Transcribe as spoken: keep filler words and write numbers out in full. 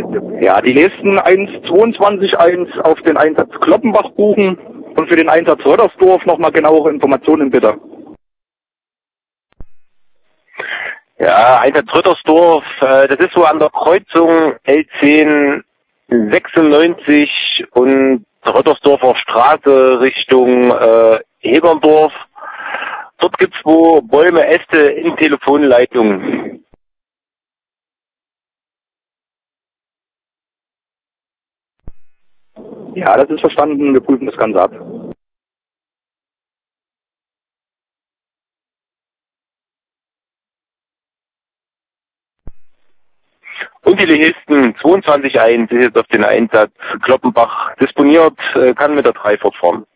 Ja, die nächsten eins zweiundzwanzig eins auf den Einsatz Kloppenbach buchen und für den Einsatz Rödersdorf nochmal genauere Informationen bitte. Ja, Einsatz Rödersdorf, äh, das ist so an der Kreuzung L zehn sechsundneunzig und Rödersdorfer Straße Richtung äh, Hegerndorf. Dort gibt's wo Bäume, Äste in Telefonleitungen. Ja, das ist verstanden. Wir prüfen das Ganze ab. Und die Lehisten zweiundzwanzig eins ist jetzt auf den Einsatz Kloppenbach disponiert, äh, kann mit der drei fortfahren.